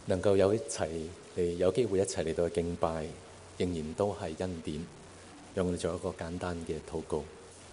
能夠有機會一齊嚟到敬拜，仍然都係恩典。讓我哋做一個簡單嘅禱告。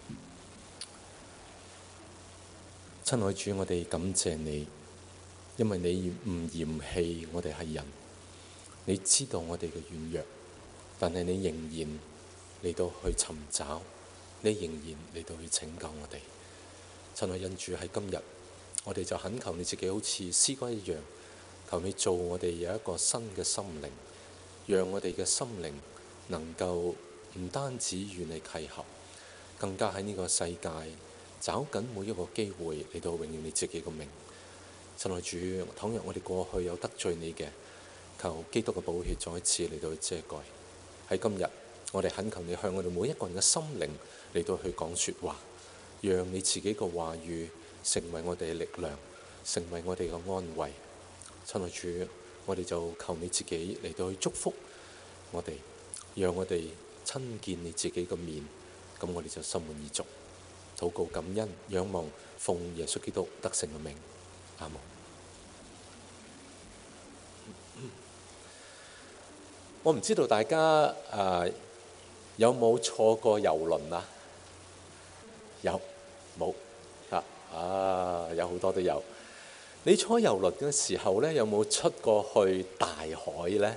親愛主，我哋感謝你，因為你唔嫌棄我哋係人，你知道我哋嘅軟弱，但係你仍然嚟到去尋找，你仍然嚟到去拯救我哋。親愛恩主，喺今日，我哋就懇求你自己好似詩歌一樣，求你做我哋有一個新嘅心靈，讓我哋嘅心靈能夠唔單止與你契合，更加喺呢個世界找緊每一個機會嚟到榮耀你自己嘅名。親愛主，倘若我哋過去有得罪你嘅，求基督嘅寶血再一次嚟到去遮蓋。喺今日，我哋懇求你向我哋每一個人嘅心靈嚟到去講說話，讓你自己嘅話語成為我哋嘅力量，成為我哋嘅安慰。親愛主，我哋就求你自己嚟到去祝福我哋，讓我哋親見你自己嘅面，咁我哋就心滿意足。禱告感恩，仰望奉耶穌基督得勝嘅名，阿門。我唔知道大家有冇坐過郵輪啊？有冇有好多都有。你坐郵輪嘅時候呢，有冇出過去大海呢？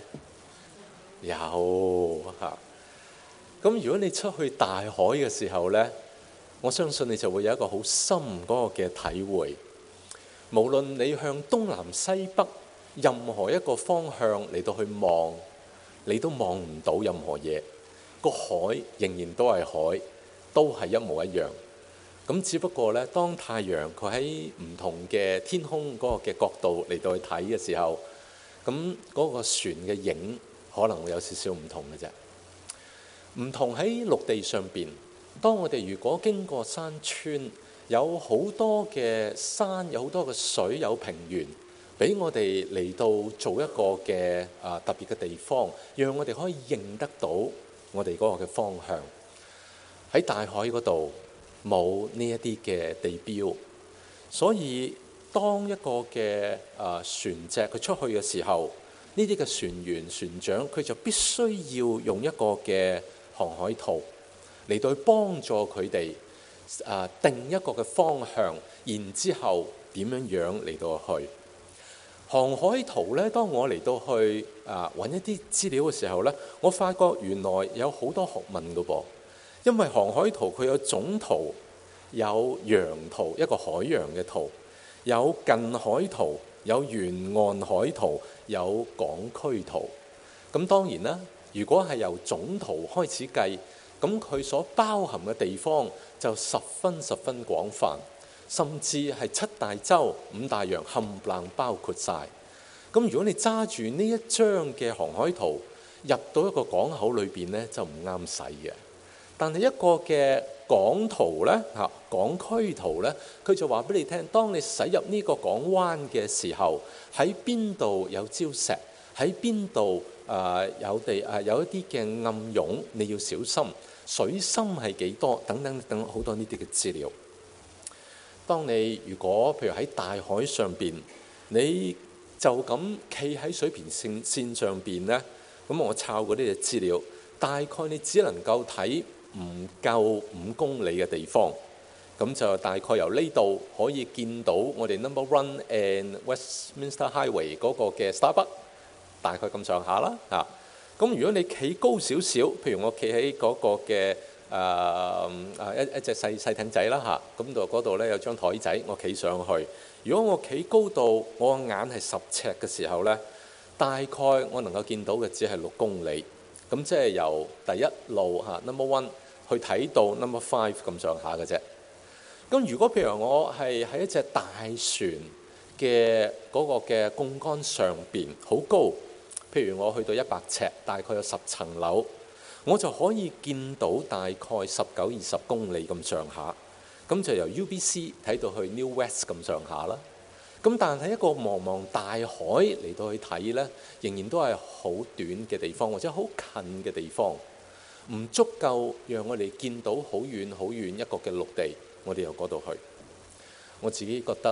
有嚇。咁如果你出去大海嘅時候呢，我相信你就會有一個好深嗰個嘅體會。無論你向東南西北任何一個方向嚟到去望，你都望唔到任何嘢。個海仍然都係海，都係一模一樣。咁只不過呢，當太陽佢喺唔同嘅天空嗰個嘅角度嚟到去睇嘅時候，咁嗰個船嘅影可能會有少少唔同嘅啫。唔同喺陸地上邊，當我哋如果經過山川，有好多嘅山，有好多嘅水，有平原，俾我哋嚟到做一個嘅特別嘅地方，讓我哋可以認得到我哋嗰個嘅方向。喺大海嗰度冇呢一啲嘅地標，所以當一個嘅船隻佢出去嘅時候，呢啲嘅船員船長佢就必須要用一個嘅航海圖嚟到去幫助佢哋定一個嘅方向，然之後點樣嚟到去航海圖呢？當我嚟到去揾一啲資料嘅時候呢，我發覺原來有好多學問㗎噃。因為航海圖佢有總圖，有洋圖，一個海洋嘅圖，有近海圖，有沿岸海圖，有港區圖。咁當然啦，如果係由總圖開始計，咁佢所包含嘅地方就十分廣泛，甚至係7大洲、5大洋冚唪唥包括晒。咁如果你揸住呢一張嘅航海圖入到一個港口裏邊呢，就唔啱使嘅。但係一個嘅港圖呢，港區圖呢，佢就話俾你聽，當你駛入呢個港灣嘅時候，喺邊度有礁石，喺邊度有一啲嘅暗湧，你要小心，水深係幾多，等等好多呢啲嘅資料。當你如果譬如喺大海上邊，你就咁企喺水平線上邊呢，咁我抄嗰啲嘅資料，大概你只能夠睇唔夠5公里嘅地方，咁就大概由呢度可以見到我哋 Number One and Westminster Highway 嗰個嘅 Starbucks， 大概咁上下啦嚇。咁如果你企高少少，譬如我企喺嗰個嘅一隻細艇仔啦嚇，咁嗰度咧有張台仔，我企上去。如果我企高度，我個眼係10尺嘅時候咧，大概我能夠見到嘅只係6公里。咁即係由第一路Number One 去睇到 Number 5咁上下嘅啫。咁如果譬如我係喺一隻大船嘅嗰個嘅槓桿上邊，好高，譬如我去到100尺，大概有10層樓，我就可以見到大概19-20公里咁上下。咁就由 UBC 睇到去 New West 咁上下啦。咁但係一個茫茫大海嚟到去睇呢，仍然都係好短嘅地方，或者好近嘅地方，唔足夠讓我哋見到好遠一個嘅陸地，我哋由嗰度去。我自己覺得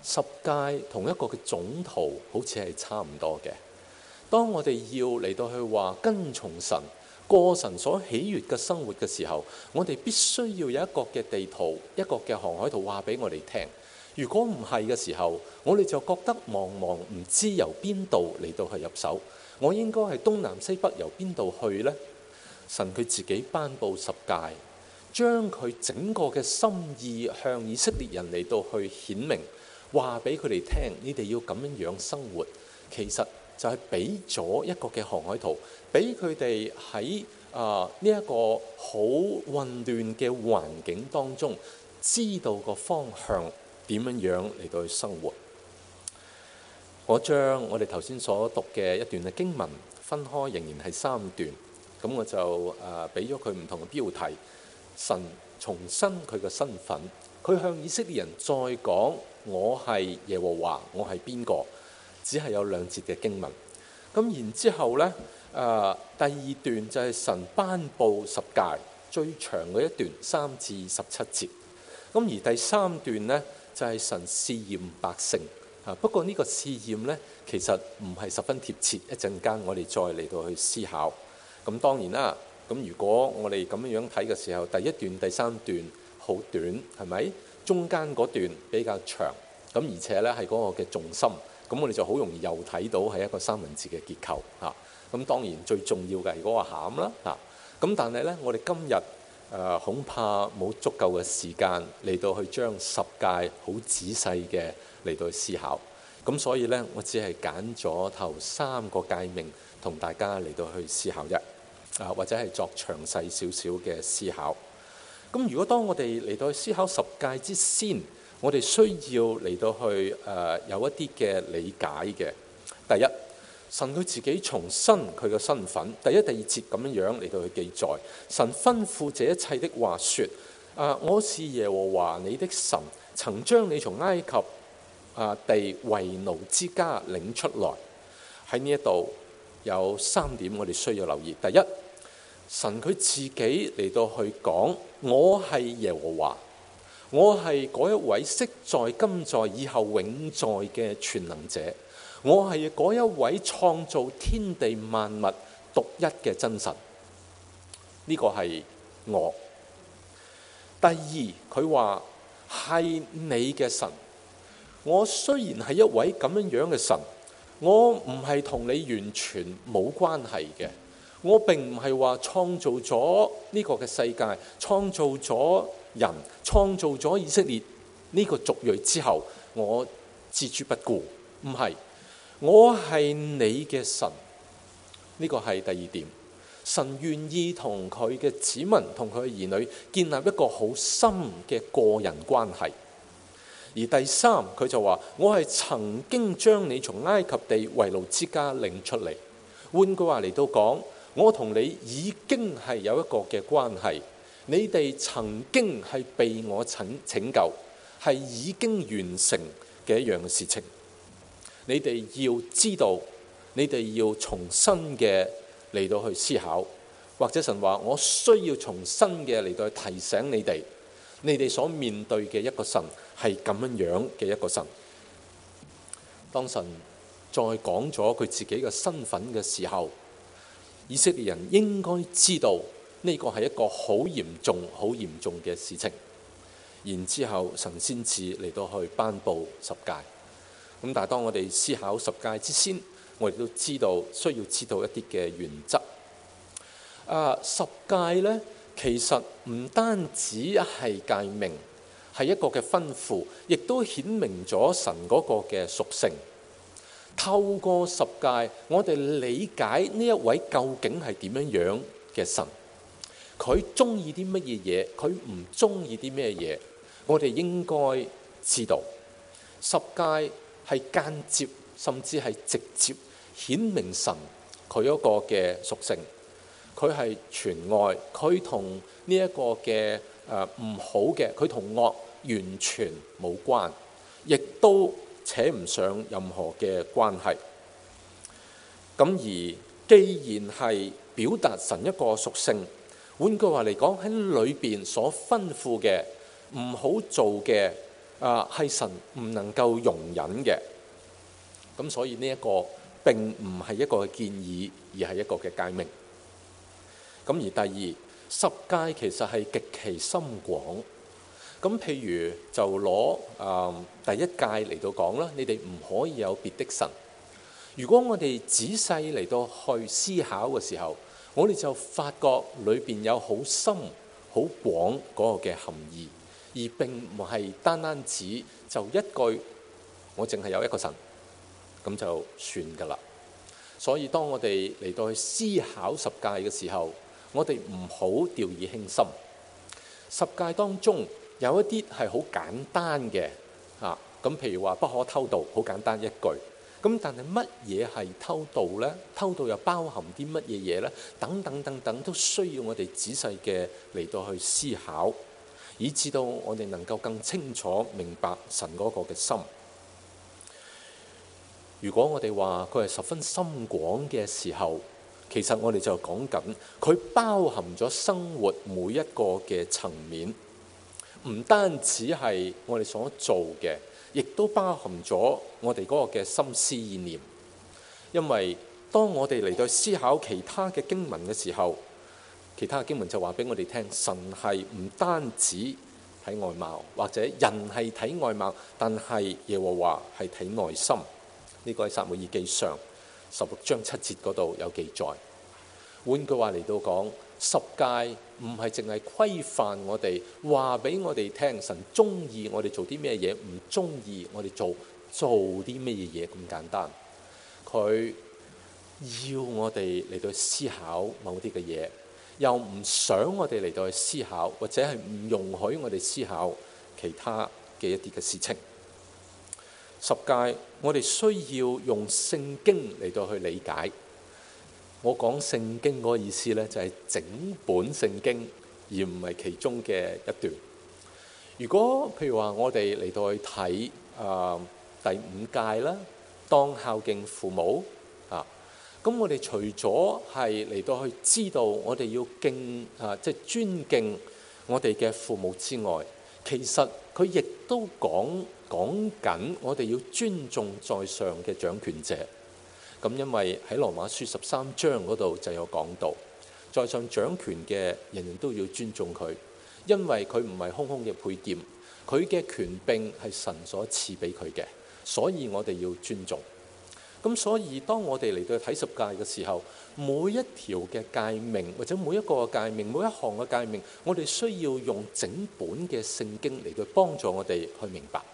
十誡同一個嘅總圖好似係差唔多嘅。當我哋要嚟到去話跟從神、過神所喜悅嘅生活嘅時候，我哋必須要有一個嘅地圖、一個嘅航海圖話俾我哋聽。如果唔係嘅時候，我哋就覺得茫茫唔知由邊度嚟到去入手。我應該係東南西北由邊度去呢？神佢自己頒布十誡，將佢整個嘅心意向以色列人嚟到去顯明，話俾佢哋聽，你哋要咁樣樣生活。其實就係俾咗一個嘅航海圖，俾佢哋喺呢一個好混亂嘅環境當中，知道個方向點樣樣嚟到去生活。我將我哋頭先所讀嘅一段嘅經文分開，仍然係3段。咁我就俾咗佢唔同嘅標題。神重申佢嘅身份，佢向以色列人再講：我係耶和華，我係邊個？只係有2節嘅經文。咁然之後呢，第2段就係神頒布十誡，最長嘅一段3至17節。咁而第3段呢，就係神試驗百姓。不過呢個試驗呢，其實唔係十分貼切。一陣間我哋再嚟到去思考。咁當然啦，咁如果我哋咁樣睇嘅時候，第1段、第3段好短，係咪？中間嗰段比較長，咁而且呢係嗰個嘅重心，咁我哋就好容易又睇到係一個3文治嘅結構嚇。咁當然最重要嘅係嗰個餡啦嚇。咁但係呢，我哋今日恐怕冇足夠嘅時間嚟到去將十誡好仔細嘅嚟到去思考。咁所以呢，我只係揀咗頭3個誡命同大家嚟到去思考啫。或者係作詳細少少嘅思考。咁如果當我哋嚟到去思考十誡之先，我哋需要嚟到去有一啲嘅理解嘅。第一，神佢自己重申佢嘅身份。第1、第2節咁樣嚟到去記載，神吩咐這一切的話說：我是耶和華你的神，曾將你從埃及地為奴之家領出來。喺呢一度有3點我哋需要留意。第一，神佢自己嚟到去講：我係耶和華，我係嗰一位昔在、今在、以後永在嘅全能者，我係嗰一位創造天地萬物獨一嘅真神。呢個係我。第2，佢話係你嘅神。我雖然係一位咁樣嘅神，我唔係同你完全冇關係嘅。我並唔係話創造咗呢個嘅世界，創造咗人，創造咗以色列呢個族裔之後，我置諸不顧。唔係，我係你嘅神。呢個係第2點。神願意同佢嘅子民、同佢嘅兒女建立一個好深嘅個人關係。而第3，佢就話：我係曾經將你從埃及地為奴之家領出嚟。換句話嚟到講，我同你已經係有一個嘅關係，你哋曾經係被我拯救，係已經完成嘅一樣嘅事情。你哋要知道，你哋要重新嘅嚟到去思考，或者神話我需要重新嘅嚟到去提醒你哋，你哋所面對嘅一個神係咁樣嘅一個神。當神再講咗佢自己嘅身份嘅時候，以色列人應該知道呢個係一個好嚴重、好嚴重嘅事情。然之後神先至嚟到去頒布十誡。咁但係當我哋思考十誡之先，我哋都需要知道一啲嘅原則。十誡呢，其實唔單止係誡命，係一個嘅吩咐，亦都顯明咗神嗰個嘅屬性。透過十誡，我哋理解呢一位究竟係點樣樣嘅神，佢中意啲乜嘢嘢，佢唔中意啲咩嘢，我哋應該知道。十誡係間接甚至係直接顯明神佢一個嘅屬性，佢係全愛，佢同呢一個嘅唔好嘅，佢同惡完全冇關，亦都扯唔上任何嘅關係。咁而既然係表達神一個屬性，換句話嚟講，喺裏邊所吩咐嘅唔好做嘅係神唔能夠容忍嘅。咁所以呢一個並唔係一個建議，而係一個嘅誡命。咁而第二，十誡其實係極其深廣。咁譬如就攞第一誡嚟到講啦，你哋唔可以有別的神。如果我哋仔細嚟到去思考嘅時候，我哋就發覺裏邊有好深好廣嗰個嘅含義，而並唔係單單指就一句我淨係有一個神咁就算㗎啦。所以當我哋嚟到去思考十誡嘅時候，我哋唔好掉以輕心。十誡當中有一啲係好簡單嘅咁譬如話不可偷盜，好簡單一句。咁但係乜嘢係偷盜呢？偷盜又包含啲乜嘢嘢呢？等等等等，都需要我哋仔細嘅嚟到去思考，以至到我哋能夠更清楚明白神嗰個嘅心。如果我哋話佢係十分深廣嘅時候，其實我哋就講緊佢包含咗生活每一個嘅層面，唔單止係我哋所做嘅，亦都包含咗我哋嗰個嘅心思意念。因為當我哋嚟到思考其他嘅經文嘅時候，其他嘅經文就話俾我哋聽，神係唔單止睇外貌，或者人係睇外貌，但係耶和華係睇內心。呢個喺撒母耳記上16章7節嗰度有記載。換句話嚟到講，十誡唔係淨係規範我哋，話俾我哋聽神中意我哋做啲咩嘢，唔中意我哋做啲咩嘢咁簡單。佢要我哋嚟到思考某啲嘅嘢，又唔想我哋嚟到去思考，或者係唔容許我哋思考其他嘅一啲嘅事情。十誡我哋需要用聖經嚟到去理解。我講聖經嗰個意思呢，就係整本聖經，而唔係其中嘅一段。如果譬如話我哋嚟到去睇第5誡啦，當孝敬父母咁我哋除咗係嚟到去知道我哋要即係尊敬我哋嘅父母之外，其實佢亦都講緊我哋要尊重在上嘅掌權者。咁因為喺羅馬書13章嗰度就有講到，在上掌權嘅人人都要尊重佢，因為佢唔係空空嘅配劍，佢嘅權柄係神所賜俾佢嘅，所以我哋要尊重。咁所以當我哋嚟到睇十誡嘅時候，每一條嘅誡命或者每一個嘅誡命，每一項嘅誡命，我哋需要用整本嘅聖經嚟到幫助我哋去明白。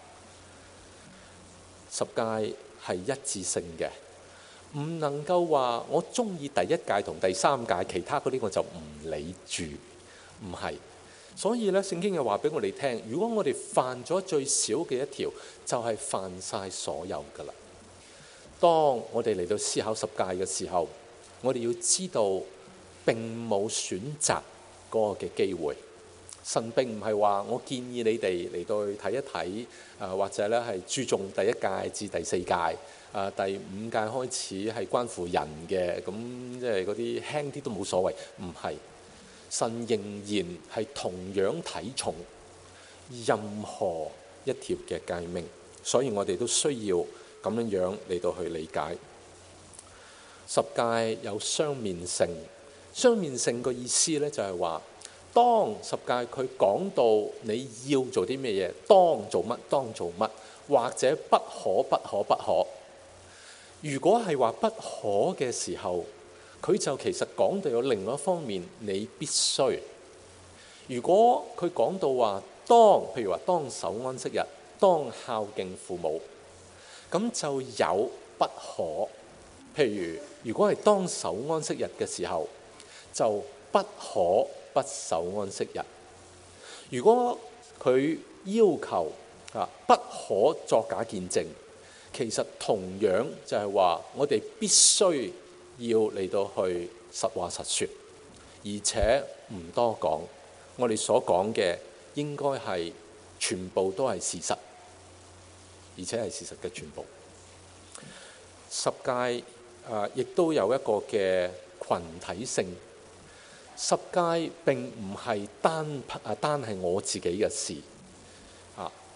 十誡係一致性嘅，唔能夠話我中意第一誡同第3誡，其他嗰啲我就唔理住，唔係。所以咧，聖經又話俾我哋聽，如果我哋犯咗最少嘅一條，就係犯晒所有噶啦。當我哋嚟到思考十誡嘅時候，我哋要知道並冇選擇嗰個嘅機會。神並唔係話我建議你哋嚟到去睇一睇，或者咧係注重第一誡至第4誡，第5誡開始係關乎人嘅，咁即係嗰啲輕啲都冇所謂。唔係，神仍然係同樣睇重任何一條嘅誡命，所以我哋都需要咁樣嚟到去理解。十誡有雙面性，雙面性個意思咧就係話，當十誡佢講到你要做啲咩嘢，當做乜當做乜，或者不可不可不可。如果係話不可嘅時候，佢就其實講到有另外一方面，你必須。如果佢講到話譬如話當守安息日，當孝敬父母，咁就有不可。譬如如果係當守安息日嘅時候，就不可不守安息日。如果佢要求不可作假見證，其實同樣就係話我哋必須要嚟到去實話實說，而且唔多講。我哋所講嘅應該係全部都係事實，而且係事實嘅全部。十誡亦都有一個嘅群體性。十誡並唔係單係我自己嘅事。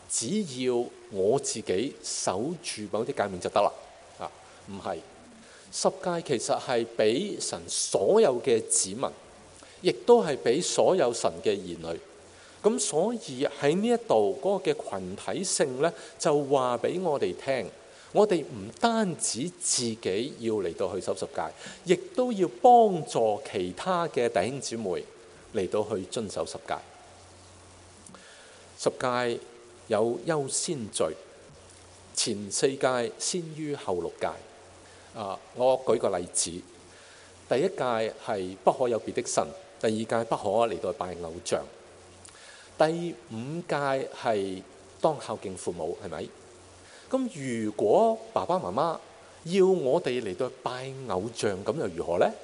只要我自己守住某啲誡命就得啦。唔係，十誡其實係俾神所有嘅子民，亦都係俾所有神嘅兒女。咁所以喺呢一度嗰個嘅群體性呢，就話俾我哋聽，我哋唔單止自己要嚟到去守十誡，亦都要幫助其他嘅弟兄姊妹嚟到去遵守十誡。十誡有優先序，前四誡先於後六誡。我舉個例子，第一誡係不可有別的神，第二誡不可嚟到拜偶像，第五誡係當孝敬父母，係咪？咁如果爸爸媽媽要我哋嚟到拜偶像，咁又如何呢？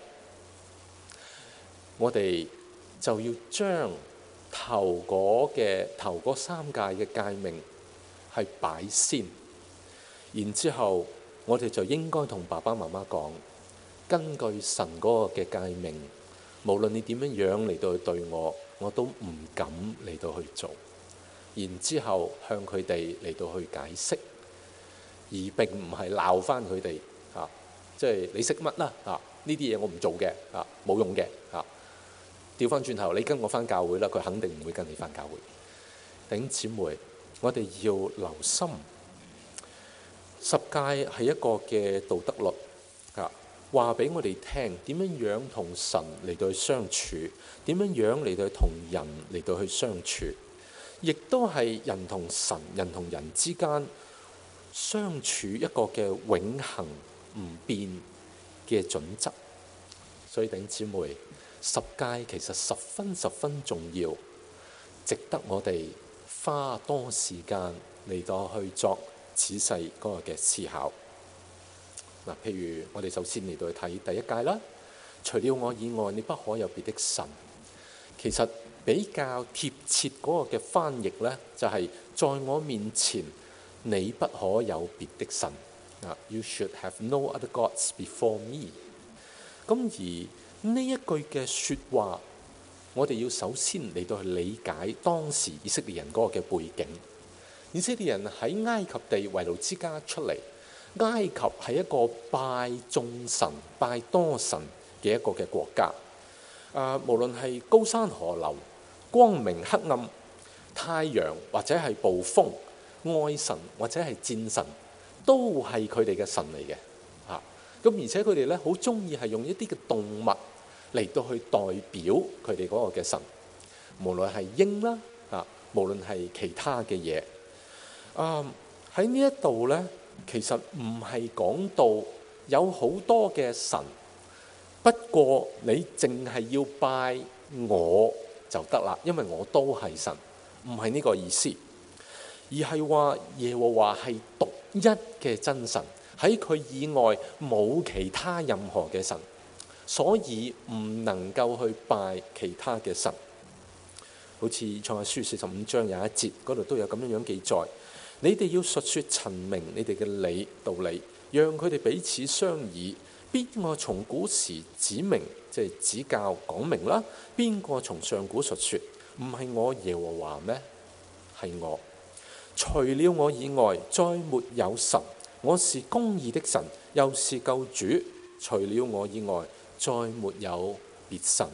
我哋就要將頭嗰三誡嘅誡命係擺先，然之後我哋就應該同爸爸媽媽講，根據神嗰個嘅誡命，無論你點樣嚟到去對我，我都唔敢嚟到去做。然之後向佢哋嚟到去解釋，而並唔係鬧翻佢哋即係你識乜啦？呢啲嘢我唔做嘅，冇用嘅。調翻轉頭，你跟我翻教會啦，佢肯定唔會跟你翻教會。弟兄姊妹，我哋要留心。十誡係一個嘅道德律，話俾我哋聽點樣同神嚟到去相處，點樣嚟到同人嚟到去相處，亦都係人同神、人同人之間相處一個嘅永恆唔變嘅準則。所以弟兄姊妹，十誡其實十分重要，值得我哋花多時間嚟到去作仔細嗰個嘅思考。譬如我哋首先嚟到去睇第一誡啦，除了我以外，你不可有別的神。其實比較貼切嗰個嘅翻譯呢，就係在我面前，你不可有別的神。You should have no other gods before me。咁而呢一句嘅説話，我哋要首先嚟到去理解當時以色列人嗰個嘅背景。以色列人喺埃及地為奴之家出嚟，埃及係一個拜眾神、拜多神嘅一個嘅國家。無論係高山河流、光明黑暗、太陽或者係暴風、愛神或者係戰神，都係佢哋嘅神嚟嘅。咁而且佢哋咧好中意係用一啲嘅動物嚟到去代表佢哋嗰個嘅神，無論係鷹啦，無論係其他嘅嘢。喺呢一度呢，其實唔係講到有好多嘅神，不過你淨係要拜我就得啦，因為我都係神，唔係呢個意思，而係話耶和華係獨一嘅真神，喺佢以外冇其他任何嘅神，所以唔能夠去拜其他嘅神。好似創世書45章有一節嗰度都有咁樣記載。你哋要述說陳明你哋嘅道理，讓佢哋彼此商議。邊個從古時指明，即係指教講明啦？邊個從上古述說？唔係我耶和華咩？係我。除了我以外，再沒有神。我是公義的神，又是救主。除了我以外，再沒有別神。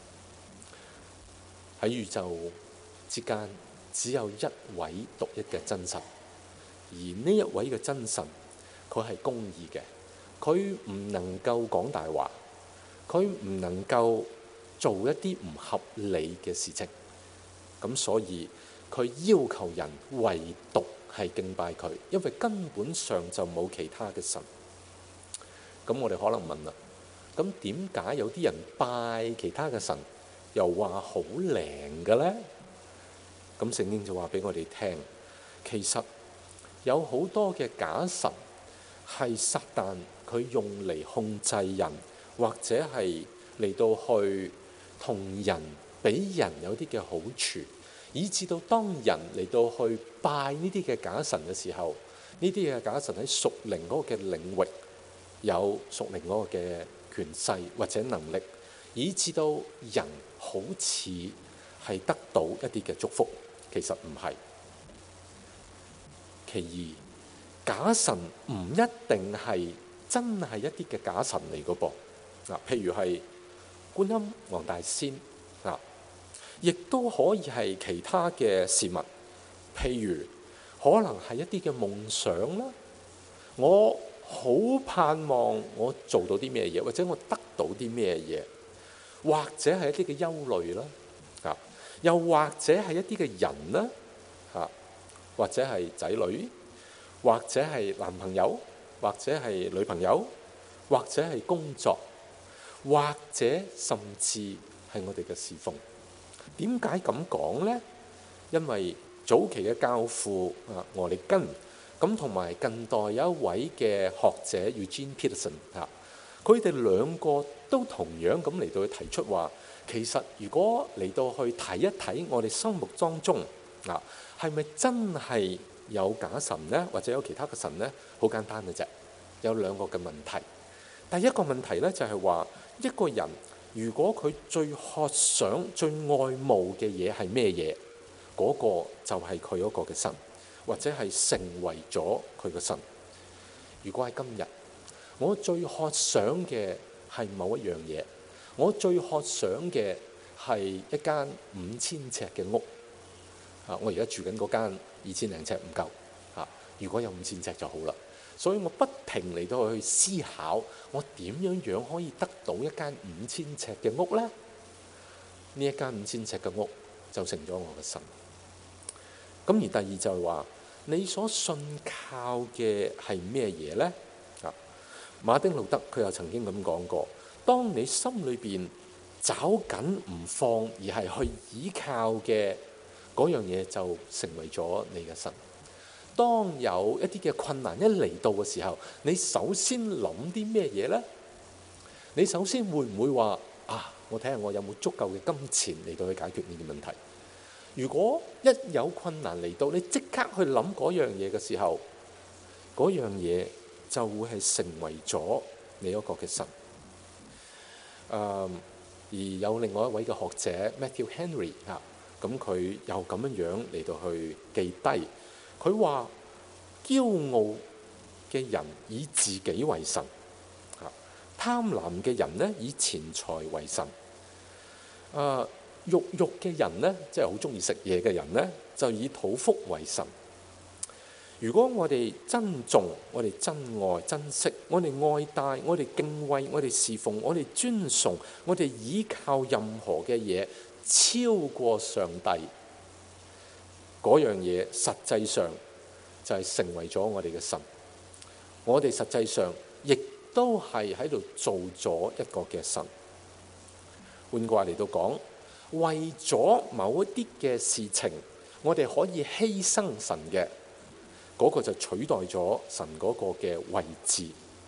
喺宇宙之間，只有一位獨一嘅真神。而呢一位嘅真神，佢係公義嘅，佢唔能夠講大話，佢唔能夠做一啲唔合理嘅事情。咁所以佢要求人唯獨係敬拜佢，因為根本上就冇其他嘅神。咁我哋可能問啦，咁點解有啲人拜其他嘅神又話好靈嘅呢？咁聖經就話俾我哋聽，其實有好多嘅假神係撒旦佢用嚟控制人，或者係嚟到去同人俾人有啲嘅好處，以至到當人嚟到去拜呢啲嘅假神嘅時候，呢啲嘅假神喺屬靈嗰個嘅領域有屬靈嗰個嘅權勢或者能力，以至到人好似係得到一啲嘅祝福，其實唔係。 其二，假神唔一定係真係一啲嘅假神嚟嘅噃。譬如係觀音、黃大仙亦都可以係其他嘅事物，譬如可能係一啲嘅夢想啦。我好盼望我做到啲咩嘢，或者我得到啲咩嘢，或者係一啲嘅憂慮啦，又或者係一啲嘅人啦，或者係仔女，或者係男朋友，或者係女朋友，或者係工作，或者甚至係我哋嘅侍奉。點解咁講呢？因為早期嘅教父俄利根，咁同埋近代有一位嘅學者 Eugene Peterson，佢哋兩個都同樣咁嚟到去提出話，其實如果嚟到去睇一睇我哋心目當中係咪真係有假神呢？或者有其他嘅神呢？好簡單嘅啫，有兩個嘅問題。第一個問題呢，就係話，一個人如果佢最渴想、最愛慕嘅嘢係咩嘢，嗰個就係佢嗰個嘅神，或者係成為咗佢嘅神。如果喺今日，我最渴想嘅係某一樣嘢，我最渴想嘅係一間5000尺嘅屋。我而家住緊嗰間2000零尺唔夠，如果有5000尺就好啦。所以我不停嚟到去思考，我點樣可以得到一間5000尺嘅屋呢？呢一間5000尺嘅屋就成咗我嘅神。咁而第二就係話，你所信靠嘅係咩嘢呢？馬丁路德佢又曾經咁講過，當你心裏邊找緊唔放，而係去依靠嘅嗰樣嘢，就成為咗你嘅神。當有一啲嘅困難一嚟到嘅時候，你首先諗啲咩嘢呢？你首先會唔會話我睇下我有冇足夠嘅金錢嚟到去解決呢啲問題？如果一有困難嚟到，你即刻去諗嗰樣嘢嘅時候，嗰樣嘢就會係成為咗你一個嘅神。而有另外一位嘅學者 Matthew Henry 咁佢又咁樣嚟到去記低。佢話驕傲嘅人以自己為神，貪婪嘅人呢以錢財為神，肉嘅人呢，即係好中意食嘢嘅人呢，就以肚腹為神。如果我哋珍重、我哋珍愛、珍惜、我哋愛戴、我哋敬畏、我哋侍奉、我哋尊崇、我哋依靠任何嘅嘢超過上帝，嗰樣嘢實際上就係成為咗我哋嘅神。我哋實際上亦都係喺度做咗一個嘅神。換句話嚟到講，為咗某一啲嘅事情，我哋可以犧牲神嘅，嗰個就取代咗神嗰個嘅位置。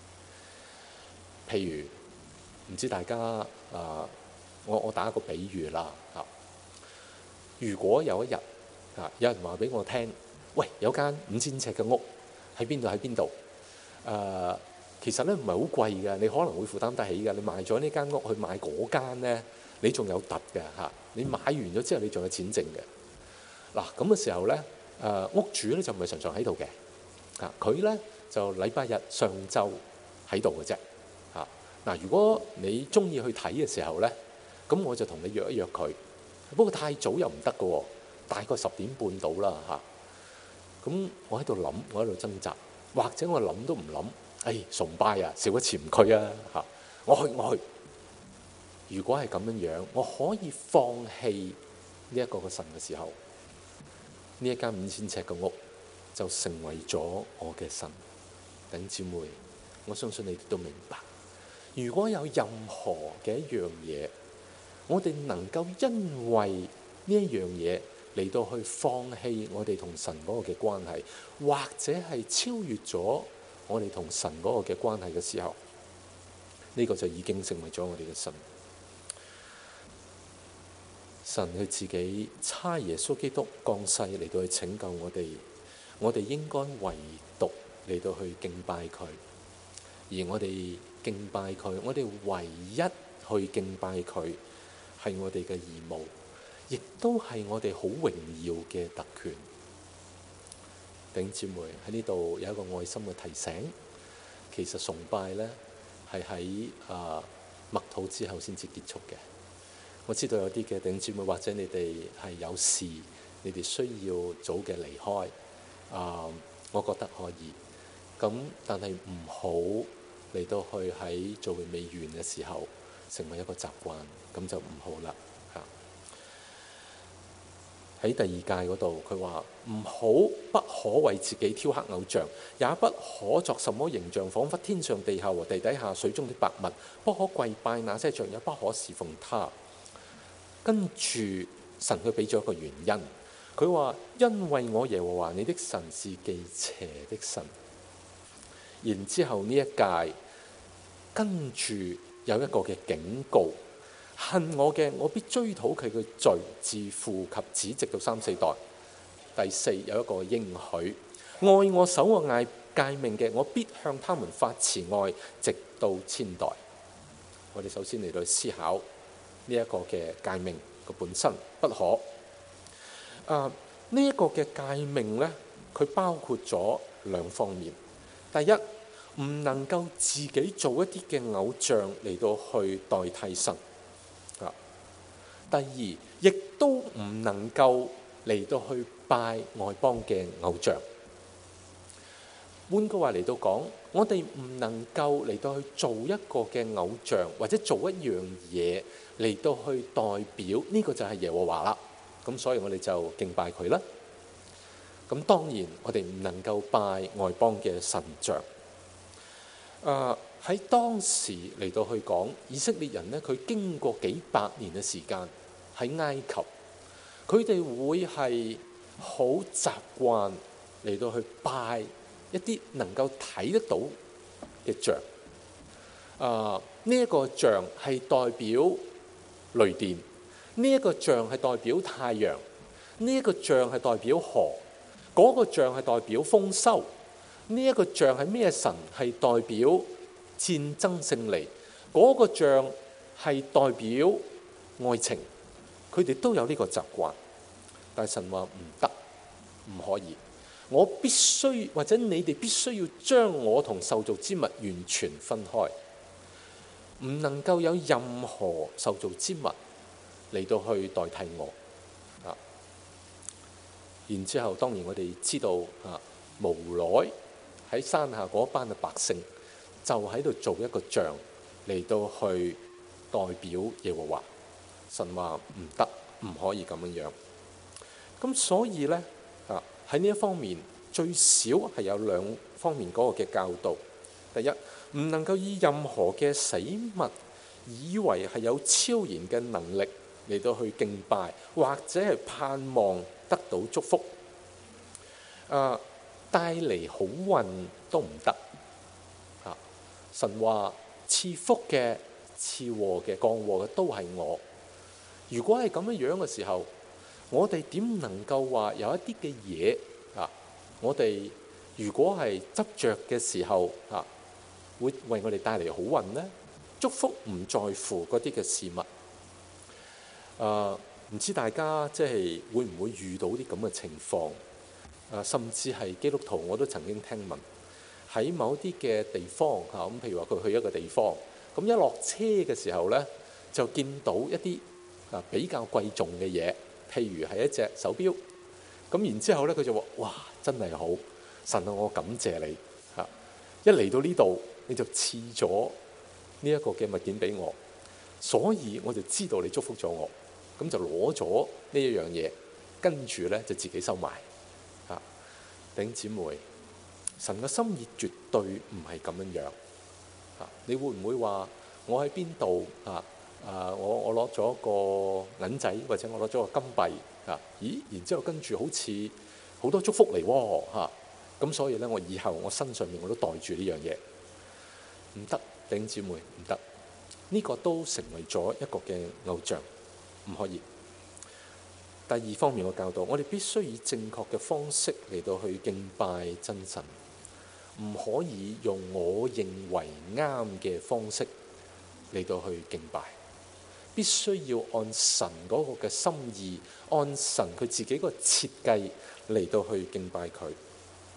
譬如唔知大家我打一個比喻啦。如果有一日有人話俾我聽，喂，有間5000尺嘅屋喺邊度？喺邊度？其實咧唔係好貴嘅，你可能會負擔得起嘅。你賣咗呢間屋去買嗰間咧，你仲有突嘅嚇。你買完咗之後，你仲有錢剩嘅。嗱，咁嘅時候咧，屋主咧就唔係常常喺度嘅。佢咧就禮拜日上晝喺度嘅啫。嗱，如果你中意去睇嘅時候咧，咁我就同你約一約佢。不過太早又唔得嘅喎，大概10點半到啦嚇。咁我喺度諗，我喺度掙扎，或者我諗都唔諗，崇拜啊，少一次唔去啊嚇，我去。如果係咁樣，我可以放棄呢一個嘅神嘅時候，呢一間5000尺嘅屋就成為咗我嘅神。弟兄姊妹，我相信你哋都明白。如果有任何嘅一樣嘢，我哋能夠因為呢一樣嘢嚟到去放棄我哋同神嗰個嘅關係，或者係超越咗我哋同神嗰個嘅關係嘅時候，呢個就已經成為咗我哋嘅神。神佢自己差耶穌基督降世嚟到去拯救我哋，我哋應該唯獨嚟到去敬拜佢。而我哋敬拜佢，我哋唯一去敬拜佢係我哋嘅義務，亦都係我哋好榮耀嘅特權。 弟兄姊妹喺呢度有一個愛心嘅提醒，其實崇拜呢係喺默禱之後先至結束嘅。我知道有啲嘅弟兄姊妹或者你哋係有事，你哋需要早嘅離開，我覺得可以。咁但係唔好嚟到去喺聚會未完嘅時候成為一個習慣，咁就唔好啦。喺第二誡嗰度，佢話不可為自己雕刻偶像，也不可作什麼形象，彷彿天上地下和地底下水中的百物，不可跪拜那些像，也不可侍奉他。跟住神佢俾咗一個原因，佢話因為我耶和華你的神是忌邪的神。然之後呢一誡跟住有一個嘅警告。恨我嘅，我必追討佢嘅罪，自父及子直到3、4代。第4有一個應許，愛我守我誡命嘅，我必向他們發慈愛，直到千代。我哋首先嚟到思考呢一個嘅誡命嘅本身不可。呢一個嘅誡命呢，佢包括咗2方面。第一，唔能夠自己做一啲嘅偶像嚟到去代替神。第二，亦都唔能夠嚟到去拜外邦嘅偶像。換句話嚟到講，我哋唔能夠嚟到去做一個嘅偶像，或者做一樣嘢嚟到去代表呢個就係耶和華啦。咁所以我哋就敬拜佢啦。咁當然我哋唔能夠拜外邦嘅神像。喺當時嚟到去講，以色列人呢，佢經過幾百年嘅時間喺埃及，佢哋會係好習慣嚟到去拜一啲能夠睇得到嘅像。呢一個像係代表雷電，呢一個像係代表太陽，呢一個像係代表河，嗰個像係代表豐收。呢一個像係咩神？係代表戰爭勝利。嗰個像係代表愛情。佢哋都有呢個習慣，但係神話唔得，唔可以。我必須，或者你哋必須要將我同受造之物完全分開，唔能夠有任何受造之物嚟到去代替我。然之後當然我哋知道無奈喺山下嗰班嘅百姓就喺度做一個像嚟到去代表耶和華。神話唔得，唔可以咁樣。咁所以呢，喺呢一方面最少係有2方面嗰個嘅教導。第一，唔能夠以任何嘅死物以為係有超然嘅能力嚟到去敬拜，或者係盼望得到祝福，帶嚟好運都唔得。神話賜福嘅、賜禍嘅、降禍嘅都係我。如果係咁樣嘅時候，我哋點能夠話有一啲嘅嘢我哋如果係執着嘅時候會為我哋帶嚟好運呢？祝福唔在乎嗰啲嘅事物。唔知大家即係會唔會遇到啲咁嘅情況？甚至係基督徒我都曾經聽聞喺某啲嘅地方咁，譬如話佢去一個地方，咁一落車嘅時候呢，就見到一啲比較貴重嘅嘢，譬如係一隻手錶。咁然之後呢，佢就話：哇，真係好，神啊，我感謝你一嚟到呢度你就賜咗呢一個嘅物件俾我，所以我就知道你祝福咗我，咁就攞咗呢一樣嘢，跟住呢就自己收埋。弟兄姊妹，神嘅心意絕對唔係咁樣樣。你會唔會話我喺邊度我攞咗個銀仔，或者我攞咗個金幣咦？然之後跟住好似好多祝福嚟喎咁所以呢，我以後我身上面我都袋住呢樣嘢，唔得，弟兄姊妹唔得，呢個都成為咗一個嘅偶像，唔可以。第二方面嘅教導，我哋必須以正確嘅方式嚟到去敬拜真神，唔可以用我認為啱嘅方式嚟到去敬拜，必須要按神嗰個嘅心意，按神佢自己個設計嚟到去敬拜佢。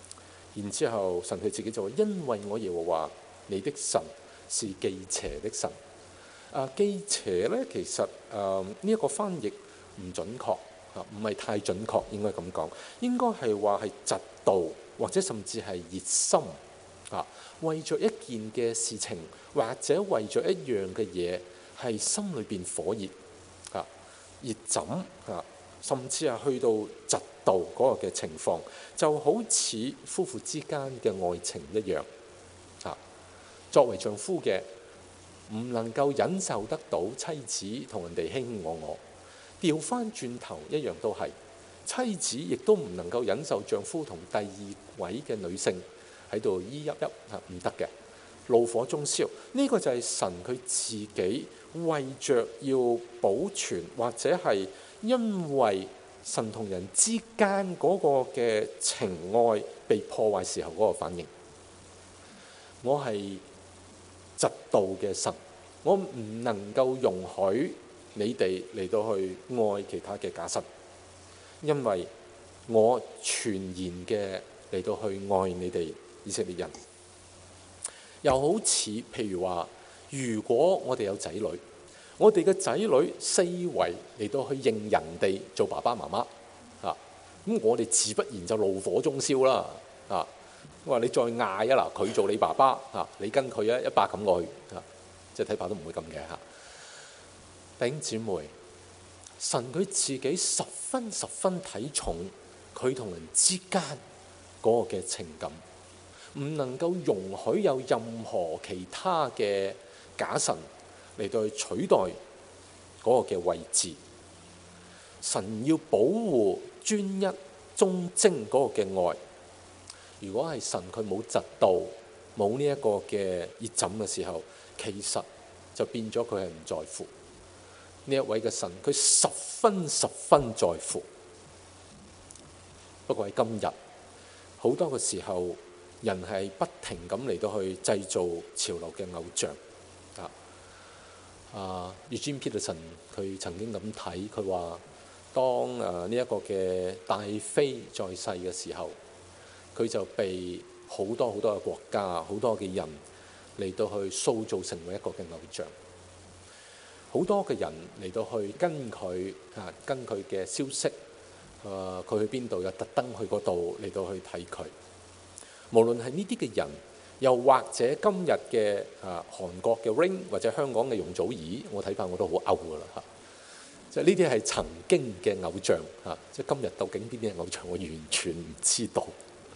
然之後神佢自己就話：因為我耶和華你的神是忌邪的神。忌邪咧，其實呢一個翻譯唔準確，唔係太準確，應該咁講，應該係話係嫉妒或者甚至係熱心為咗一件嘅事情或者為咗一樣嘅嘢，係心裏邊火熱熱枕甚至係去到嫉妒嗰個嘅情況，就好似夫婦之間嘅愛情一樣。作為丈夫嘅唔能夠忍受得到妻子同人哋卿卿我我，調翻轉頭一樣都係，妻子亦都唔能夠忍受丈夫同第二位嘅女性喺度依泣泣，唔得嘅，怒火中燒。呢個就係神佢自己為着要保存，或者係因為神同人之間嗰個嘅情愛被破壞時候嗰個反應。我係嫉妒嘅神，我唔能夠容許你哋嚟到去愛其他嘅假神，因為我全然嘅嚟到去愛你哋以色列人。又好似譬如話，如果我哋有仔女，我哋嘅仔女四圍嚟到去認人哋做爸爸媽媽咁我哋自不然就怒火中燒啦話你再嗌嗱，佢做你爸爸你跟佢一百咁過去即係睇怕都唔會咁嘅弟兄姊妹，神佢自己十分睇重佢同人之間嗰個嘅情感，唔能夠容許有任何其他嘅假神嚟到去取代嗰個嘅位置。神要保護專一忠貞嗰個嘅愛。如果係神佢冇嫉妒，冇呢一個嘅熱枕嘅時候，其實就變咗佢係唔在乎。呢一位嘅神佢十分在乎。不過喺今日好多嘅時候，人係不停咁嚟到去製造潮流嘅偶像。Eugene Peterson 佢曾經咁睇，佢話當呢一個嘅大飛在世嘅時候，佢就被好多嘅國家、好多嘅人嚟到去塑造成為一個嘅偶像。好多嘅人嚟到去跟佢嘅消息，佢去邊度又特登去嗰度嚟到去睇佢。無論係呢啲嘅人，又或者今日嘅韓國嘅 Ring 或者香港嘅容祖兒，我睇法我都好勾噶啦即係呢啲係曾經嘅偶像即係今日究竟邊啲係偶像，我完全唔知道。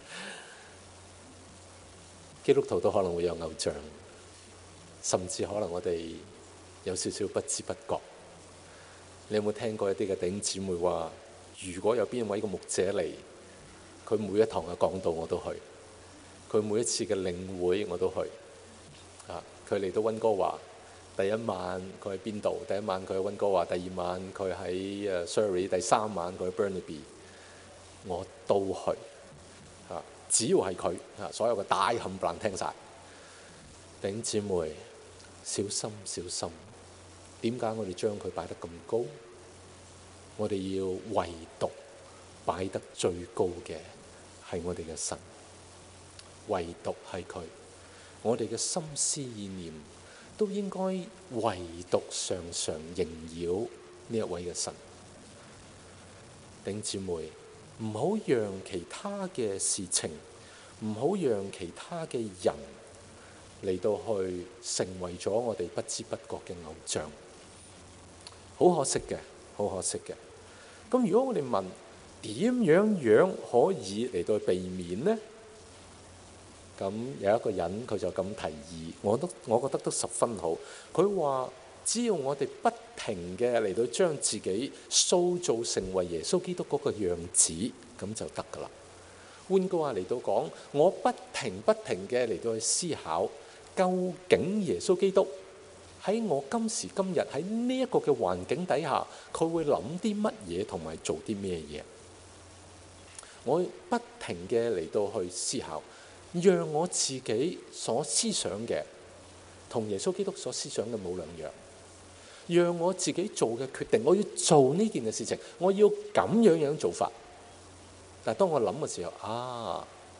基督徒都可能會有偶像，甚至可能我哋有少少不知不覺。你有冇聽過一啲嘅弟兄姊妹話，如果有邊位個牧者嚟，佢每一堂嘅講道我都去，佢每一次嘅領會我都去。佢嚟到溫哥華，第一晚佢喺邊度？第一晚佢喺溫哥華，第二晚佢喺Surrey，第三晚佢喺 Burnaby， 我都去。只要係佢，所有嘅大冚唪唥聽晒。弟兄姊妹，小心！點解我哋將佢擺得咁高？我哋要唯獨擺得最高嘅係我哋嘅神，唯獨係佢。我哋嘅心思意念都應該唯獨常常縈繞呢一位嘅神。弟兄姊妹，唔好讓其他嘅事情，唔好讓其他嘅人嚟到去成為咗我哋不知不覺嘅偶像。好可惜嘅。咁如果我哋問點樣可以嚟到避免呢？咁有一個人佢就咁提議，我覺得都十分好。佢話只要我哋不停嘅嚟到將自己塑造成為耶穌基督嗰個樣子，咁就得噶啦。換句話嚟到講，我不停嘅嚟到去思考，究竟耶穌基督喺我今時今日喺呢一個嘅環境底下，佢會諗啲乜嘢同埋做啲咩嘢？我不停嘅嚟到去思考，讓我自己所思想嘅同耶穌基督所思想嘅冇兩樣。讓我自己做嘅決定，我要做呢件嘅事情，我要咁樣做法。但係當我諗嘅時候，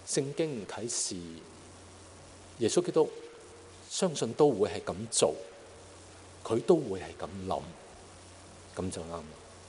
聖經啟示耶穌基督相信都會係咁做，佢都會係咁諗，咁就啱啦。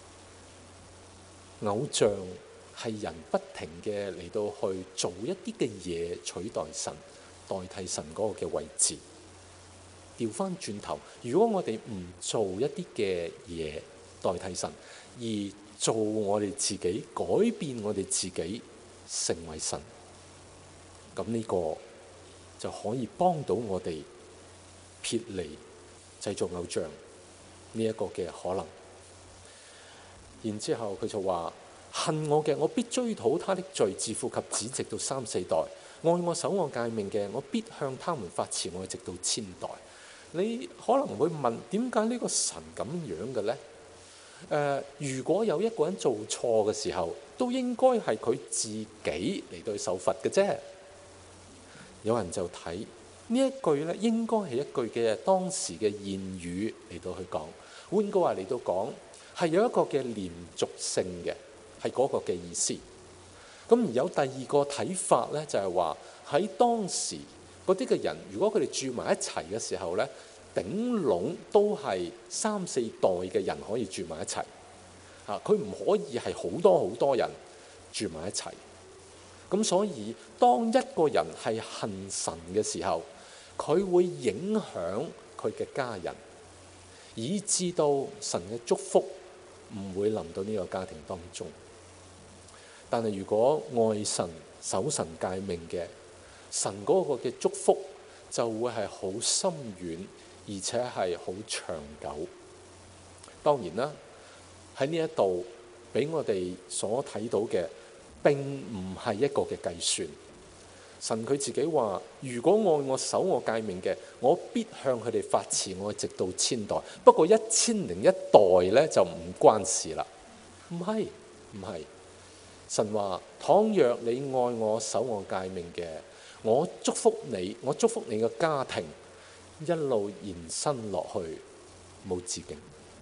偶像係人不停嘅嚟到去做一啲嘅嘢取代神，代替神嗰個嘅位置。調翻轉頭，如果我哋唔做一啲嘅嘢代替神，而做我哋自己，改變我哋自己成為神，咁呢個就可以幫到我哋撇離製造偶像呢一個嘅可能。然之後佢就話：恨我嘅，我必追討他的罪，自父及子直到3、4代；愛我守我誡命嘅，我必向他們發慈愛，直到千代。你可能會問，點解呢個神咁樣嘅呢？如果有一個人做錯嘅時候，都應該係佢自己嚟到去受罰嘅啫。有人就睇呢一句呢，應該係一句嘅當時嘅諺語嚟到去講。換句話嚟到講，係有一個嘅連續性嘅，係嗰個嘅意思。咁而有第二個睇法呢，就係話喺當時嗰啲嘅人，如果佢哋住埋一齊嘅時候呢，頂籠都係3、4代嘅人可以住埋一齊。佢唔可以係好多人住埋一齊。咁所以當一個人係恨神嘅時候，佢會影響佢嘅家人，以致到神嘅祝福唔會臨到呢個家庭當中。但係如果愛神、守神誡命嘅，神嗰個嘅祝福就會係好深遠，而且係好長久。當然啦，喺呢一度俾我哋所睇到嘅並唔係一個嘅計算。神佢自己話：如果愛我守我誡命嘅，我必向佢哋發慈愛，直到千代。不過1001代呢，就唔關事啦。唔係。神話：倘若你愛我守我誡命嘅，我祝福你嘅家庭一路延伸落去，冇止境。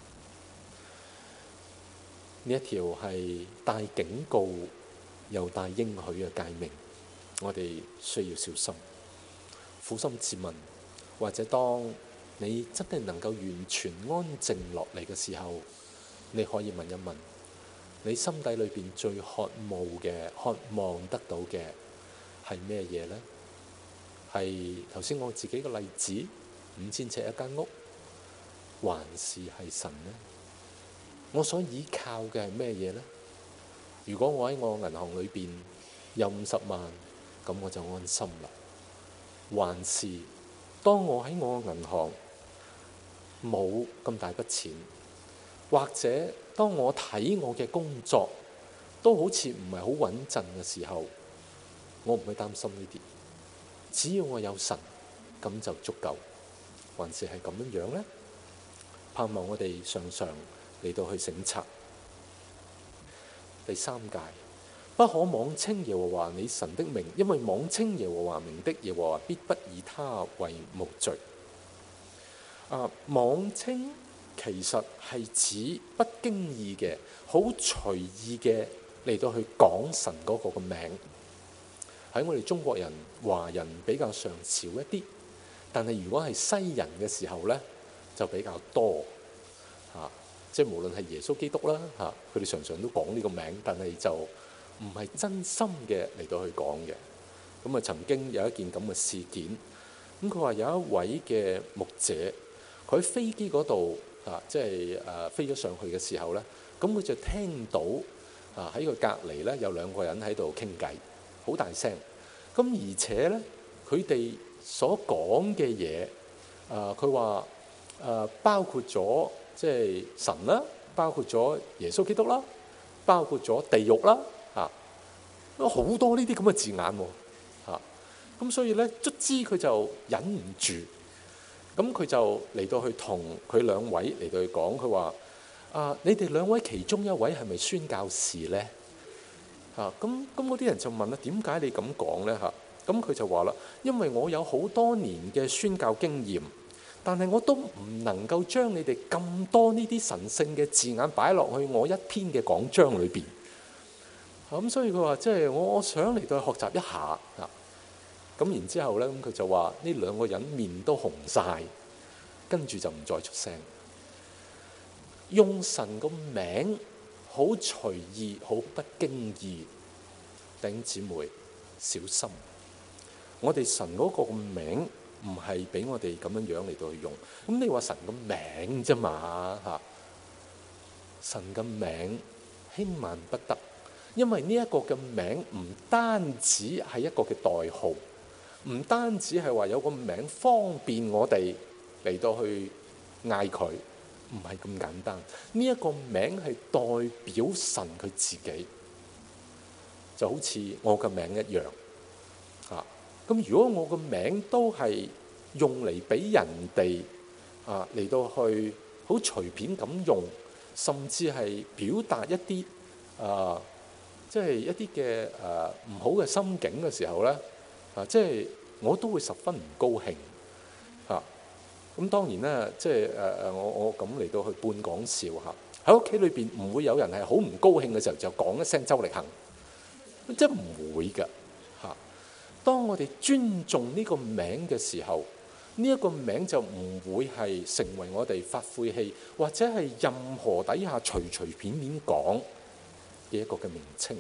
呢一條係帶警告又帶應許嘅誡命，我哋需要小心。苦心自問，或者當你真係能夠完全安靜落嚟嘅時候，你可以問一問，你心底裏邊最渴望得到嘅係咩嘢呢？係頭先我自己嘅例子，5000尺一間屋，還是係神呢？我所依靠嘅係咩嘢呢？如果我喺我銀行裏邊有50萬，咁我就安心啦。還是當我喺我銀行冇咁大筆錢，或者當我睇我嘅工作都好似唔係好穩陣嘅時候，我唔會擔心呢啲。只要我有神，咁就足夠。還是係咁樣呢？盼望我哋常常嚟到去省察。第3誡，不可妄稱耶和華你神的名，因為妄稱耶和華名的，耶和華必不以他為無罪。妄稱其實係指不經意嘅、好隨意嘅嚟到去講神嗰個嘅名。喺我哋中國人、華人比較上少一啲，但係如果係西人嘅時候呢，就比較多。即係無論係耶穌基督啦，佢哋常常都講呢個名，但係就唔係真心嘅嚟到去講嘅。咁曾經有一件咁嘅事件，咁佢話有一位嘅牧者，佢喺飛機嗰度即係飛咗上去嘅時候呢，咁佢就聽到喺佢隔離呢有2個人喺度傾偈，好大聲。咁而且呢，佢哋所講嘅嘢，佢話包括咗即係神啦，包括咗耶穌基督啦，包括咗地獄啦，好多呢啲咁嘅字眼喎，咁所以呢，卒之佢就忍唔住，咁佢就嚟到去同佢2位嚟到去講，佢話你哋2位其中一位係咪宣教士呢？咁嗰啲人就問啦，點解你咁講呢？咁佢就話啦，因為我有好多年嘅宣教經驗，但係我都唔能夠將你哋咁多呢啲神聖嘅字眼擺落去我一篇嘅講章裏邊。 咁所以佢話即係我想嚟到學習一下啊。咁然之後咧，咁佢就話呢兩個人面都紅晒，跟住就唔再出聲。用神個名好隨意，好不經意。弟兄姊妹小心，我哋神嗰個名唔係俾我哋咁樣樣嚟到去用。咁你話神個名啫嘛嚇，神嘅名輕慢不得，因為呢一個嘅名唔單止係一個嘅代號，唔單止係話有個名方便我哋嚟到去嗌佢，唔係咁簡單。呢一個名係代表神佢自己，就好似我嘅名一樣啊。咁如果我個名都係用嚟俾人哋啊嚟到去好隨便咁用，甚至係表達一啲即係一啲嘅唔好嘅心境嘅時候咧，即係我都會十分唔高興嚇。咁當然啦，即係我咁嚟到去半講笑嚇。喺屋企裏邊唔會有人係好唔高興嘅時候就講一聲周力行，即係唔會㗎嚇。當我哋尊重呢個名嘅時候，呢一個名就唔會係成為我哋發晦氣或者係任何底下隨隨便便講嘅一個嘅名稱。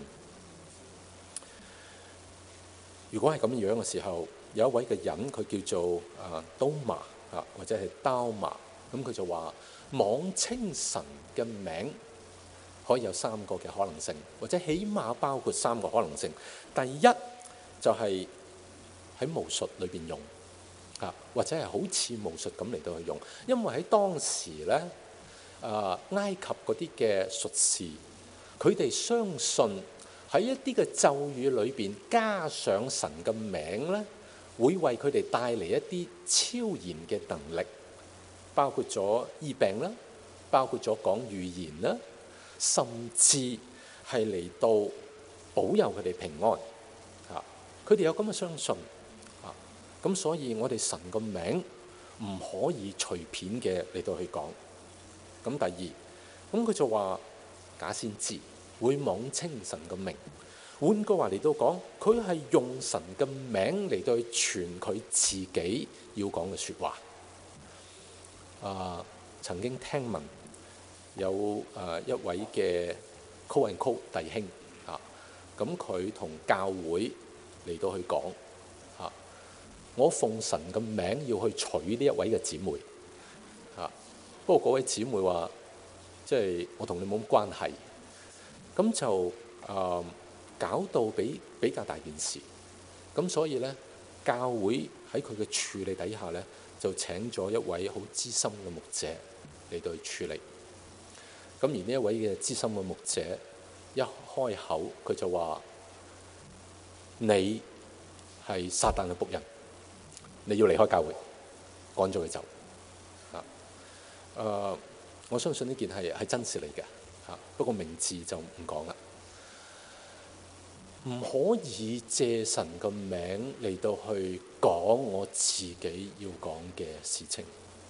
如果係咁樣嘅時候，有一位嘅人佢叫做刀麻或者係刀麻，咁佢就話妄稱神嘅名可以有三個嘅可能性，或者起碼包括三個可能性。第一就係喺巫術裏邊用或者係好似巫術咁嚟到去用，因為喺當時咧埃及嗰啲嘅術士，佢哋相信喺一啲嘅咒語裏邊加上神嘅名咧，會為佢哋帶嚟一啲超然嘅能力，包括咗醫病啦，包括咗講預言啦，甚至係嚟到保佑佢哋平安嚇。佢哋有咁嘅相信嚇，咁所以我哋神個名唔可以隨便嘅嚟到去講。咁第二，咁佢就話假先知會妄稱神嘅名，換句話嚟到講，佢係用神嘅名嚟到去傳佢自己要講嘅説話。曾經聽聞有一位嘅 call and call 弟兄咁佢同教會嚟到去講我奉神嘅名要去娶呢一位嘅姊妹不過嗰位姊妹話即係我同你冇乜關係，咁就搞到比較大件事，咁所以咧教會喺佢嘅處理底下咧，就請咗一位好資深嘅牧者嚟到去處理。咁而呢一位嘅資深嘅牧者一開口，佢就話：你係撒旦嘅僕人，你要離開教會，趕咗佢走。我相信呢件係真事嚟嘅不過名字就唔講啦。唔可以借神嘅名嚟到去講我自己要講嘅事情。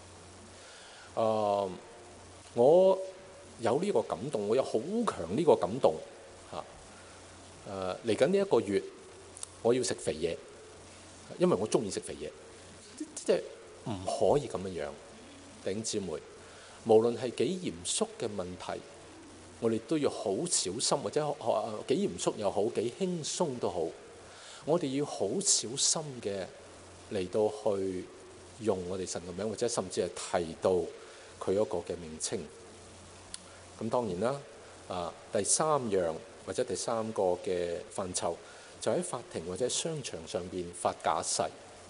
我有呢個感動，我有好強呢個感動嚟緊呢一個月，我要食肥嘢，因為我中意食肥嘢，即係唔可以咁樣樣。弟兄姊妹，無論係幾嚴肅嘅問題，我哋都要好小心，或者幾嚴肅又好，幾輕鬆都好，我哋要好小心嘅嚟到去用我哋神嘅名，或者甚至係提到佢嗰個嘅名稱。咁當然啦，第三樣或者第三個嘅範疇，就喺法庭或者商場上邊發假誓。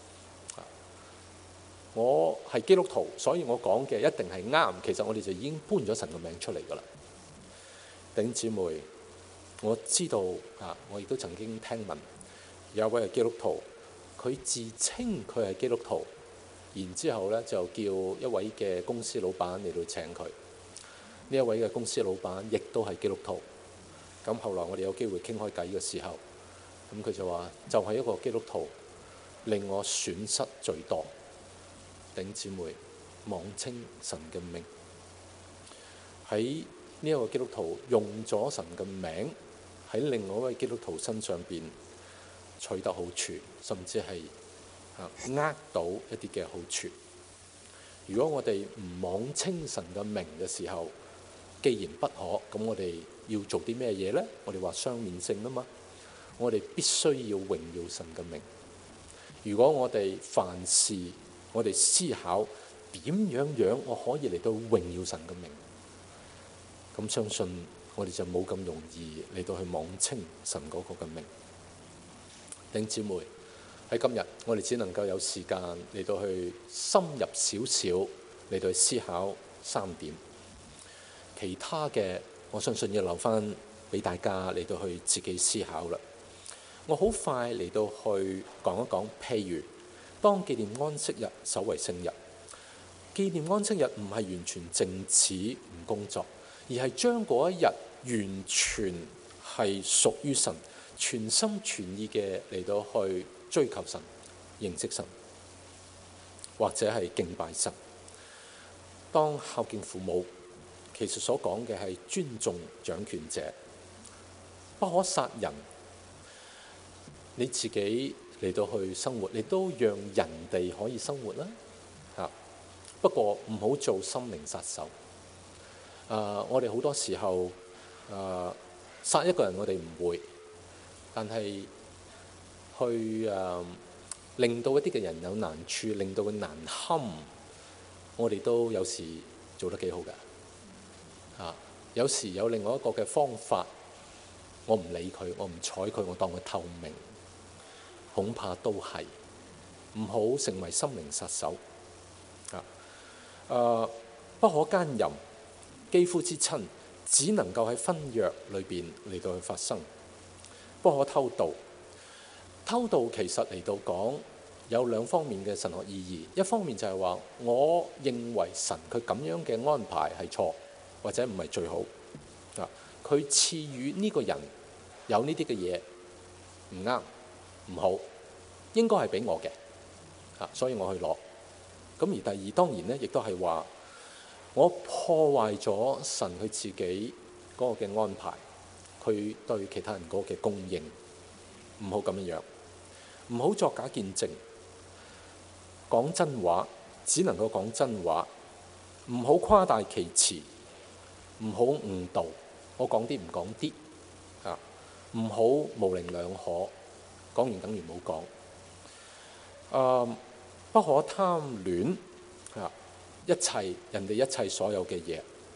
我係基督徒，所以我講嘅一定係啱。其實我哋就已經搬咗神嘅名出嚟㗎啦。弟兄姊妹，我知道我亦都曾經聽聞有一位係基督徒，佢自稱佢係基督徒，然之後咧就叫一位嘅公司老闆嚟到請佢。呢一位嘅公司老闆亦都係基督徒。咁後來我哋有機會傾開偈嘅時候，咁佢就話：就係一個基督徒令我損失最多。弟兄姊妹，妄稱神嘅名，喺呢一個基督徒用咗神嘅名喺另外一位基督徒身上邊取得好處，甚至係呃到一啲嘅好處。如果我哋唔妄稱神嘅名嘅時候，既然不可，咁我哋要做啲咩嘢呢？我哋話雙面性啊嘛，我哋必須要榮耀神嘅名。如果我哋凡事我哋思考點樣我可以嚟到榮耀神嘅名，咁相信我哋就冇咁容易嚟到去妄稱神嗰個嘅名。弟兄姊妹，喺今日我哋只能夠有時間嚟到去深入少少嚟到去思考3點，其他嘅我相信要留翻俾大家嚟到去自己思考啦。我好快嚟到去講一講，譬如當紀念安息日守為聖日，紀念安息日唔係完全靜止唔工作，而係將嗰一日完全係屬於神，全心全意嘅嚟到去追求神、認識神，或者係敬拜神。當孝敬父母，其實所講嘅係尊重掌權者，不可殺人。你自己嚟到去生活，你都讓人哋可以生活啦。不過唔好做心靈殺手。我哋好多時候殺一個人我哋唔會，但係去令到一啲嘅人有難處，令到佢難堪，我哋都有時做得幾好㗎。有時有另外一個嘅方法，我唔理佢，我唔睬佢，我當佢透明，恐怕都係唔好成為心靈殺手。不可奸淫，肌膚之親只能夠喺婚約裏邊嚟到去發生。不可偷盜，偷盜其實嚟到講有2方面嘅神學意義。一方面就係話，我認為神佢咁樣嘅安排係錯，或者唔係最好。佢賜予呢個人有呢啲嘅嘢唔啱唔好，應該係俾我嘅，所以我去攞。咁而第二當然咧，亦都係話我破壞咗神佢自己嗰個嘅安排，佢對其他人嗰個嘅供應，唔好咁樣，唔好作假見證，講真話只能夠講真話，唔好誇大其詞，唔好誤導，我講啲唔講啲，唔好模棱兩可，講完等於冇講。不可貪戀一切人哋一切所有嘅嘢。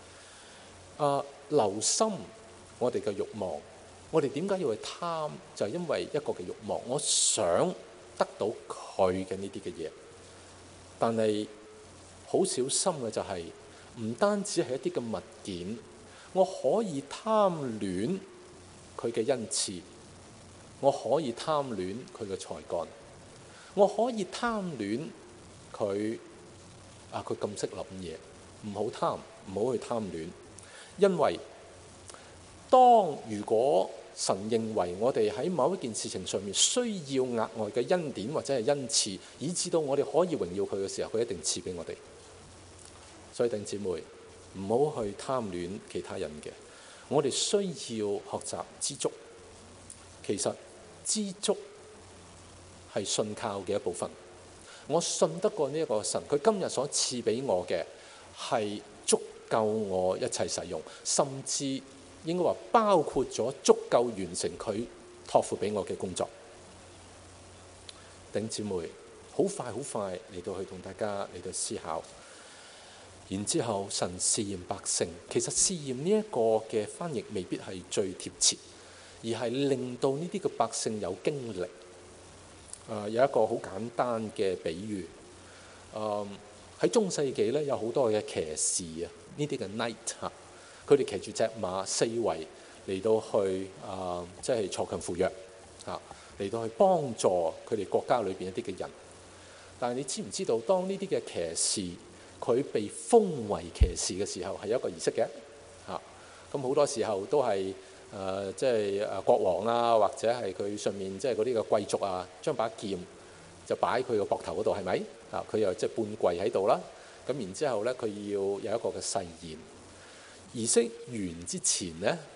留心我哋嘅慾望，我哋點解要去貪？就係因為一個嘅慾望，我想得到佢嘅呢啲嘅嘢。但係好小心嘅就係，唔單止係一啲嘅物件，我可以貪戀佢嘅恩賜，我可以貪戀佢嘅才幹，我可以貪戀佢佢咁識諗嘢。唔好貪，唔好去貪戀，因為如果神認為我哋喺某一件事情上面需要額外嘅恩典或者係恩賜，以至到我哋可以榮耀佢嘅時候，佢一定賜俾我哋。所以弟兄姊妹，唔好去貪戀其他人嘅，我哋需要學習知足。其實知足係信靠嘅一部分。我信得過呢一個神，佢今日所賜俾我嘅係足夠我一切使用，甚至應該話包括咗足夠完成佢託付俾我嘅工作。弟兄姊妹，好快嚟到去同大家嚟到思考。然之後神試驗百姓，其實試驗呢一個嘅翻譯未必係最貼切，而係令到呢啲嘅百姓有經歷。有一個好簡單嘅比喻。喺中世紀咧，有好多嘅騎士啊，呢啲嘅 knight 佢哋騎住隻馬四圍嚟到去即係鋤強扶弱嚟到去幫助佢哋國家裏邊一啲嘅人。但係你知唔知道，當呢啲嘅騎士佢被封為騎士嘅時候，係有一個儀式嘅。咁好多時候都係即係國王啊，或者係佢上面即係嗰啲嘅貴族啊，將把劍就擺佢個膊頭嗰度，係咪？佢又即係半跪喺度啦。咁然之後咧，佢要有一個嘅誓言。儀式完之前咧，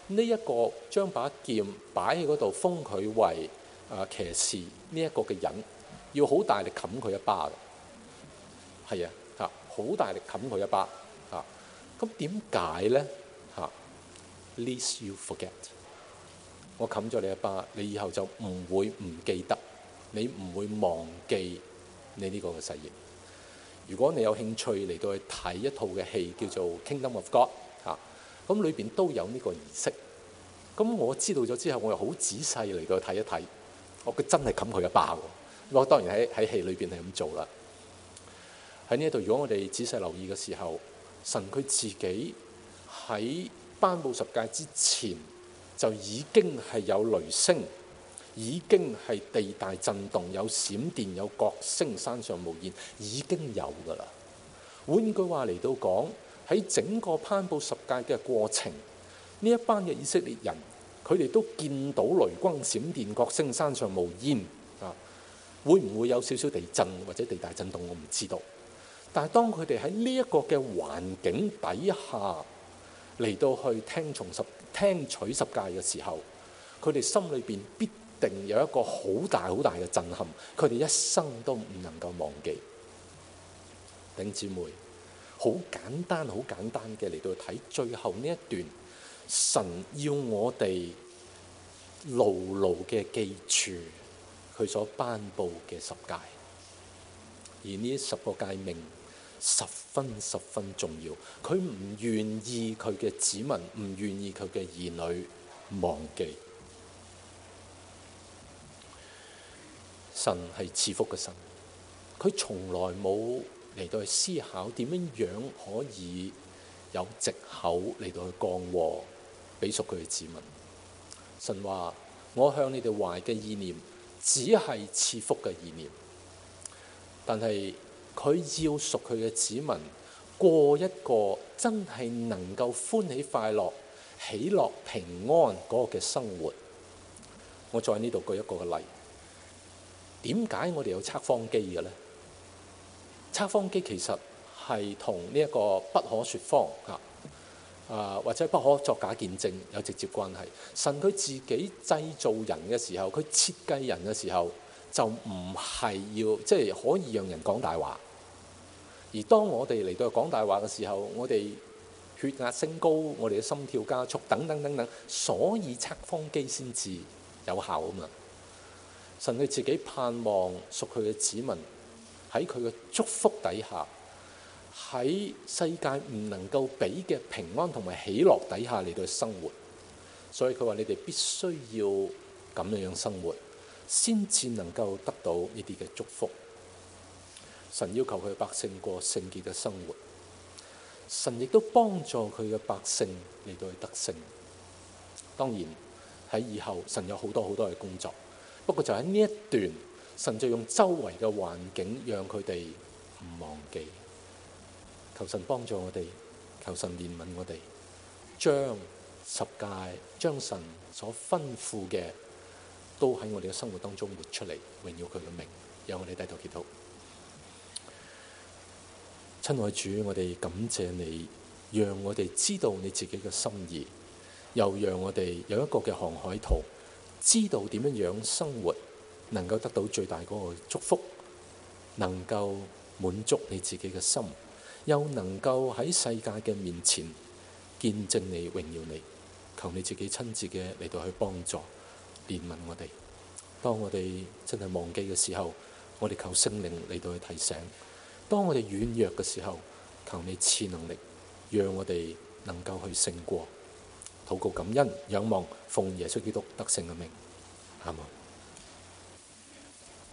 呢一個將把劍擺喺嗰度封佢為騎士呢一個嘅人，要好大力冚佢一巴嘅，係啊，好大力冚佢一巴嚇。咁點解咧嚇？Lest you forget， 我冚咗你一巴，你以後就唔會唔記得，你唔會忘記你呢個嘅誓言。如果你有興趣嚟到去睇一套嘅戲叫做《Kingdom of God》嚇，咁裏邊都有呢個儀式。咁我知道咗之後，我又好仔細嚟到睇一睇，我真係冚佢一巴喎。我當然喺戲裏邊係咁做啦。喺呢一度，如果我哋仔細留意嘅時候，神佢自己喺頒布十誡之前，就已經係有雷聲，已經係地大震動，有閃電，有角聲，山上無煙，已經有㗎啦。換句話嚟到講，喺整個頒布十誡嘅過程，呢一班嘅以色列人，佢哋都見到雷光、閃電、角聲、山上無煙啊。會唔會有少少地震或者地大震動？我唔知道。但係當佢哋喺呢一個嘅環境底下嚟到去聽取十誡嘅時候，佢哋心裏邊必定有一個好大好大嘅震撼，佢哋一生都唔能夠忘記。弟兄姊妹，好簡單嘅嚟到睇最後呢一段，神要我哋牢牢嘅記住佢所頒布嘅十誡，而呢10個誡命十分重要。佢唔願意佢嘅子民，唔願意佢嘅兒女忘記。神係賜福嘅神，佢從來冇嚟到去思考點樣可以有藉口嚟到去降禍俾屬佢嘅子民。神話，我向你哋懷嘅意念只係賜福嘅意念，但係佢要屬佢嘅子民過一個真係能夠歡喜快樂、喜樂平安嗰個嘅生活。我再喺呢度舉一個嘅例，點解我哋有測謊機嘅咧？測謊機其實係同呢一個不可説謊或者不可作假見證有直接關係。神佢自己製造人嘅時候，佢設計人嘅時候，就唔係要即係可以讓人講大話。而當我哋嚟到講大話嘅時候，我哋血壓升高，我哋嘅心跳加速等等，所以測謊機先至有效啊嘛。神佢自己盼望屬佢嘅子民喺佢嘅祝福底下，喺世界唔能夠俾嘅平安同埋喜樂底下嚟到生活。所以佢話你哋必須要咁樣生活，先至能夠得到呢啲嘅祝福。神要求佢嘅百姓過聖潔嘅生活，神亦都幫助佢嘅百姓嚟到去得勝。當然喺以後神有好多嘅工作，不過就喺呢一段，神就用周圍嘅環境讓佢哋唔忘記。求神幫助我哋，求神憐憫我哋，將十誡，將神所吩咐嘅都喺我哋嘅生活當中活出嚟，榮耀佢嘅名。讓我哋低頭祈禱。親愛主，我哋感謝你，讓我哋知道你自己嘅心意，又讓我哋有一個嘅航海圖，知道點樣生活能夠得到最大嗰個祝福，能夠滿足你自己嘅心，又能夠喺世界嘅面前見證你、榮耀你。求你自己親自嘅嚟到去幫助、憐憫我哋。當我哋真係忘記嘅時候，我哋求聖靈嚟到去提醒。當我哋軟弱嘅時候，求你賜能力，讓我哋能夠去勝過。禱告感恩，仰望奉耶穌基督得勝嘅名。阿們。